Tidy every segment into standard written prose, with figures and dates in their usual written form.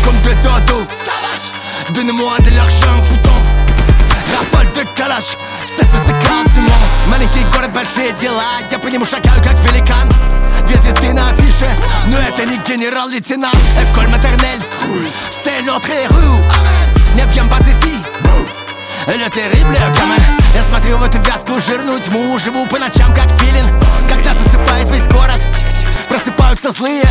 comme deux oiseaux sauvages. Donne-moi de l'argent, putain. Rafale de калаш, c'est grave, c'est moi. Маленький город, большие дела. Я по нему шагаю, как великан. Две звезды на афише, но это не генерал-лейтенант. École maternelle, c'est notre héros. Не viens pas ici, le terrible gamin. Я смотрю в эту вязкую жирную тьму. Живу по ночам, как филин. Когда засыпает весь город, просыпаются злые.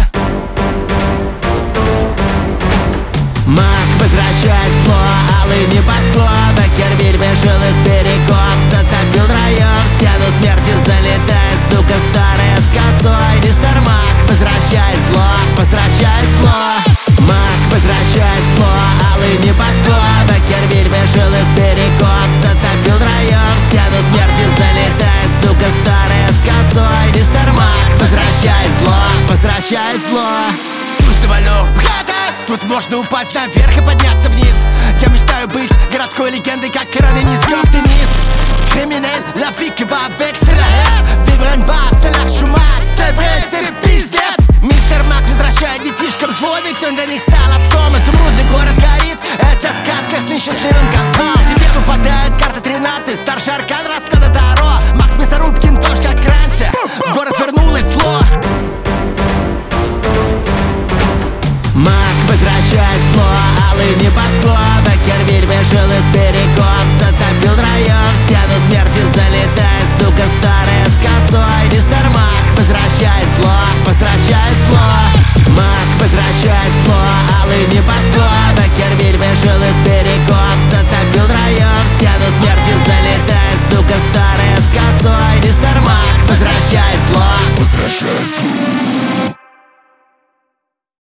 Маг возвращает зло, алый небосклон. Кервиль вышел из берегов, затопил район. В стену смерти залетает, сука старая с косой. Мистер Маг возвращает зло, возвращает зло. Маг возвращает зло, алый небосклон. Кервиль вышел из берегов, затопил район. В стену смерти залетает, сука старая с косой. Мистер Маг возвращает зло, возвращает зло. Пусть валю, тут можно упасть наверх и подняться вниз. Я мечтаю быть городской легендой, как Иран низков Денис. Criminel, la vie qui va avec, c'est la haine. Vivre une base, c'est la chômage, c'est vrai, c'est